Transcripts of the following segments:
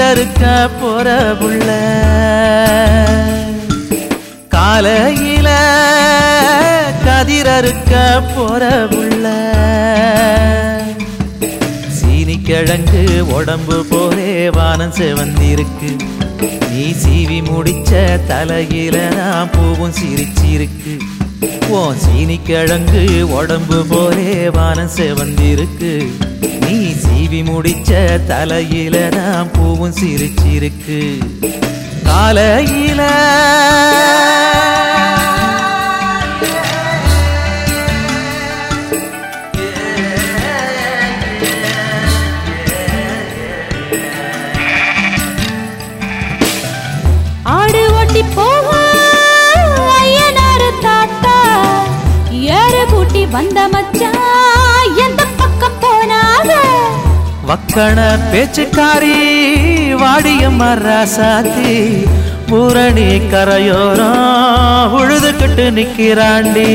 கதிரறுக்க போற புள்ள காலையில கதிரறுக்க போற புள்ள சீனி கிழங்கு உடம்பு போலே வானம் செவந்திருக்கு நீ சீவி முடிச்ச தலையில நான் பூவும் சிரிச்சிருக்கு ஓ சீனி கிழங்கு உடம்பு போலே வானம் செவந்திருக்கு நீ சீவி முடிச்ச தலையில நான் பூவும் சிரிச்சிருக்கு காலையில ஆடு ஓட்டி போக ஐயனாரு தாத்தா ஏறு கூட்டி வந்த மச்சான் எந்த பக்கம் போனாக வக்கண பேச்சுக்காரி வாடிய மராசாத்தி பூரணி கரையோரம் உழுதுகிட்டு நிக்கிறாண்டி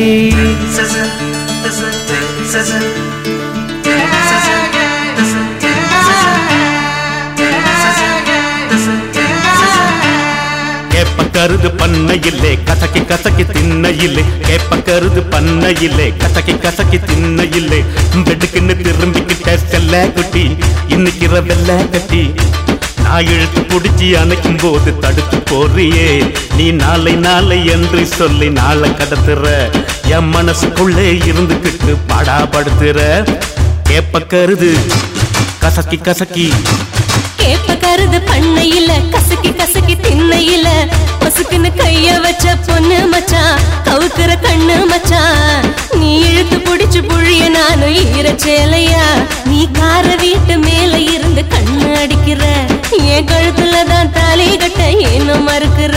கேப்பக்கருது பண்ணையில்லே கசக்கி கசக்கி திண்ணையில்லே கேப்பக்கருது பண்ணையில்லே கசக்கி கசக்கி திண்ணையில்லே பெட்டுக்குன்னு திரும்பிக்கிட்ட செல்ல குட்டி இன்னைக்கிற வெள்ள கட்டி நான் இழுத்து பிடிச்சி அணைக்கும் போது தடுத்து போறியே நீ நாளை நாளை என்று சொல்லி நாளை கடத்துற என் மனசுக்குள்ளே இருந்துக்கிட்டு பாடாப்படுத்துற கேப்பக்கருது கசக்கி கசக்கி கேப்பக்கருது பண்ணையில கசக்கி கசக்கி திண்ணையில பசுக்குன்னு கைய வச்ச பொண்ணு மச்சான் கவுக்குற கண்ணு மச்சான் நீ இழுத்து புடிச்சு புழிய நானும் ஈரச்சேலையா நீ கார வீட்டு மேல இருந்து கண்ணு அடிக்கிற என் கழுத்துலதான் தாலி கட்ட ஏனும் மறுக்கிற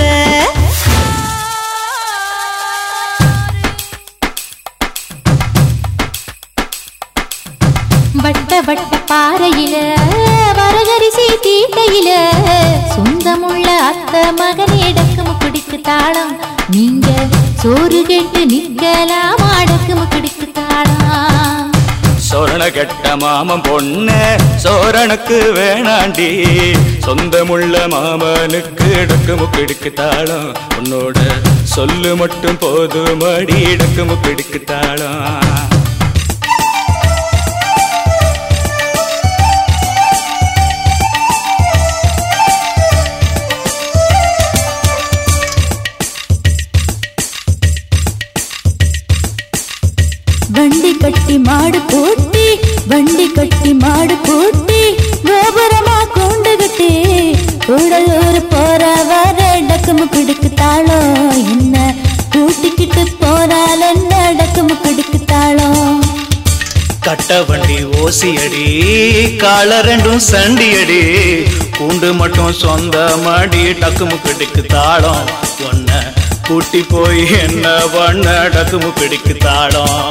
வட்ட வட்ட பாறையில வரகரிசி தீட்டையில சொந்தமுள்ள அத்த மகனே டக்குமு குடிக்கு தாளம் நீங்க சோறு கெட்டு நிக்கலாம் அடக்குமு குடிக்கு தாளம் சோரண கெட்ட மாமன் பொண்ணு சோரனுக்கு வேணாண்டி சொந்தமுள்ள மாமனுக்கு டக்குமுக்கு இடுக்கு தாளம் உன்னோட சொல்லு மட்டும் போதுமடி டக்குமுக்கு இடுக்கு தாளம் வண்டி கட்டி மாடு போட்டி வண்டி கட்டி மாடு போட்டி கோபுரமா கொண்டு கட்டி கூடலூர் போற வர டக்குமு கிடுக்கு தாளம் என்ன கூட்டிக்கிட்டு போறால் என்ன டக்குமு கிடுக்கு தாளம் கட்ட வண்டி ஓசியடி கால ரெண்டும் சண்டியடி கூண்டு மட்டும் சொந்த மாடி டக்குமுக்கு டிக்கு தாளம் ஒன்ன கூட்டி போய் என்ன பண்ண டக்குமுக்கு டிக்கு தாளம்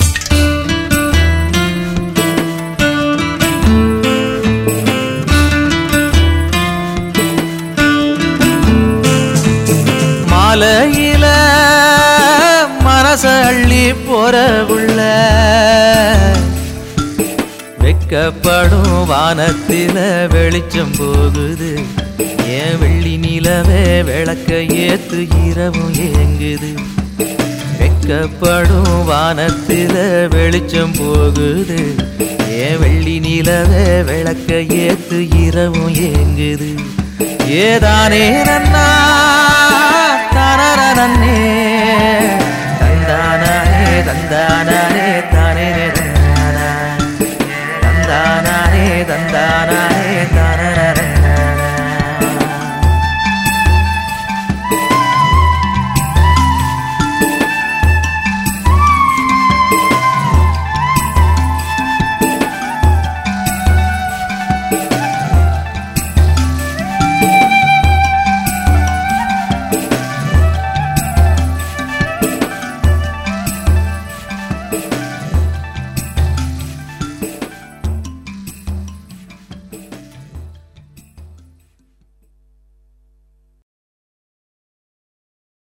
மாலையில மனச அள்ளி போற உள்ள வெக்கப்படும் வானத்தில வெளிச்சம் போகுது ஏன் வெள்ளி நிலவே விளக்க ஏத்து இரவும் ஏங்குது வெக்கப்படும் வானத்தில வெளிச்சம் போகுது ஏன் வெள்ளி நிலவே விளக்க ஏத்து இரவும் ஏங்குது ஏதானே நன்னா தனரனே தந்தானே தந்தானே